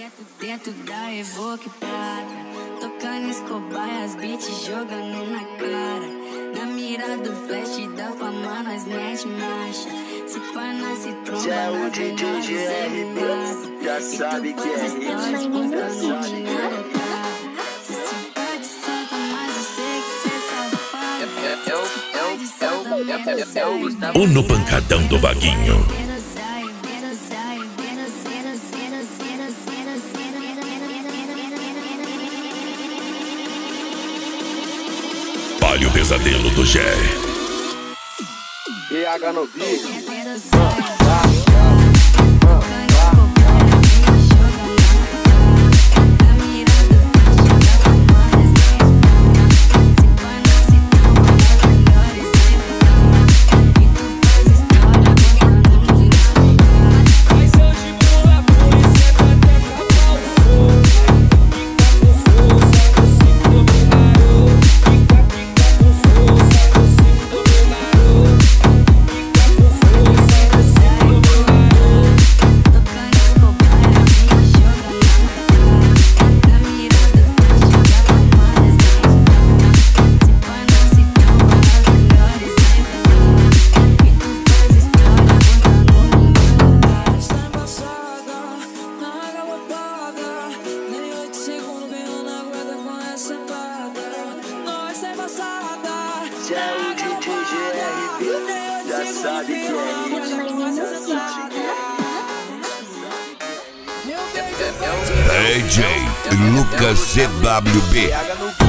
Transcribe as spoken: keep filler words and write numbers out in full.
Dentro, dentro da Evoque Prata, tocando Escobar, as beats jogando na cara. Na mira do flash da fama, nós mete marcha. Se pá, nós se tromba, já é o nas D J melhores G R B, já sabe que é hit, já sabe que é hit. Se se pode, solta, mas eu sei que cê safado. O no pancadão do Vaguinho. Olha o pesadelo do Gé. P H no beat. Já é o D J G R B, já sabe que é hit. D J Lucas C W B.